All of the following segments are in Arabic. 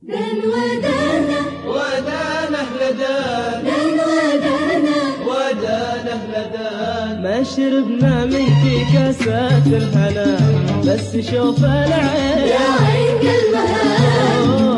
دان ودانا ودانه لدان دان ودانا ودانه لدان. ما شربنا منك كاسات الهنا بس شوف العين يا عين قلبها.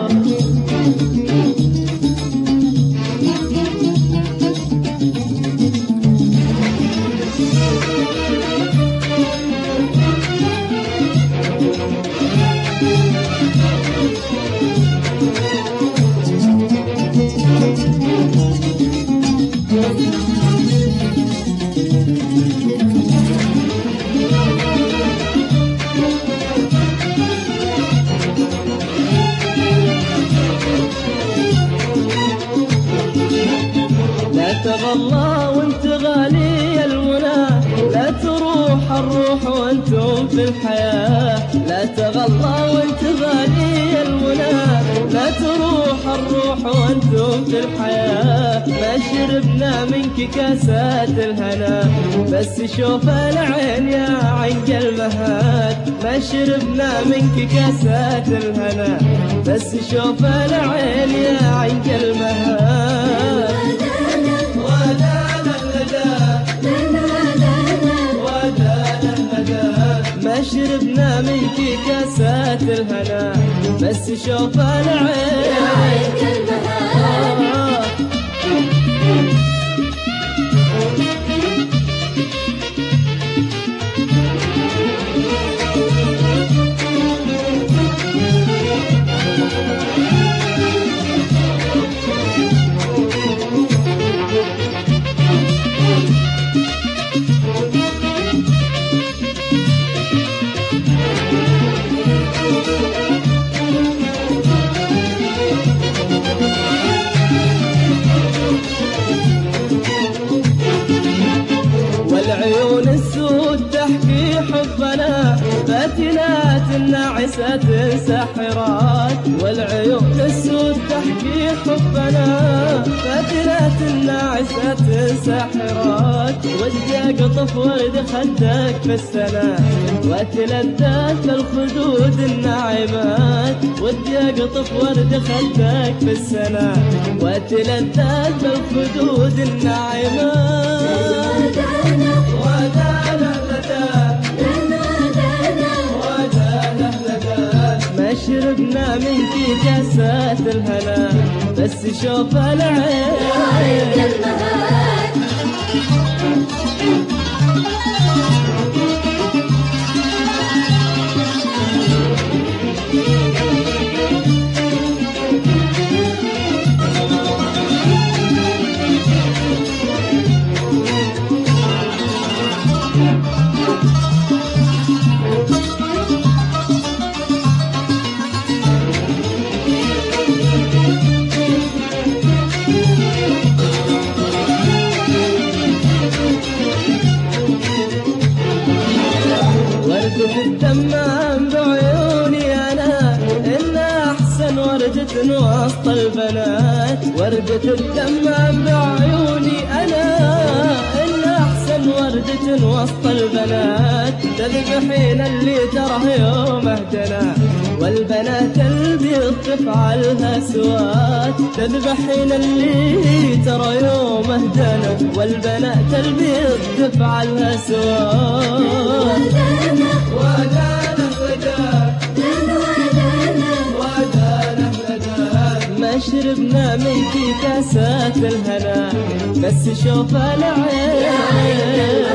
لا تغلى وانت غالي المنى، لا تروح الروح وانتم في الحياة. لا تغلى وانت غالي المنى، لا تروح الروح وانتم في الحياة. ما شربنا منك كاسات الهنا بس شوف العين يا عين قلبها. ما شربنا منك كاسات الهنا بس شوف العين يا عين قلبها. ما شربنا منك كاسات الهنا بس شوف العين يا عين قلبها. والعيون السود تحكي حبنا فاتنات ناعسات ساحرات. والعيون السود تحكي حبنا فاتنات ناعسات ساحرات. ودي اقطف ورد خدك في السنة واتلذذ بالخدود الناعمات. ودي اقطف ورد خدك في السنة واتلذذ بالخدود الناعمات. ما شربنا منك كاسات الهنا بس شوف العين يا عين قلبها. وردة الدمام بعيوني أنا إن أحسن وردة وسط البنات. وردة الدمام بعيوني أنا إن أحسن وردة وسط البنات. تذبحين اللي ترى يوم اهدنا والبنات البيض تفعلها سوات. تذبحين اللي ترى يوم اهدنا والبنات البيض تفعلها سوات. ما شربنا منك كاسات الهنا بس شوف العين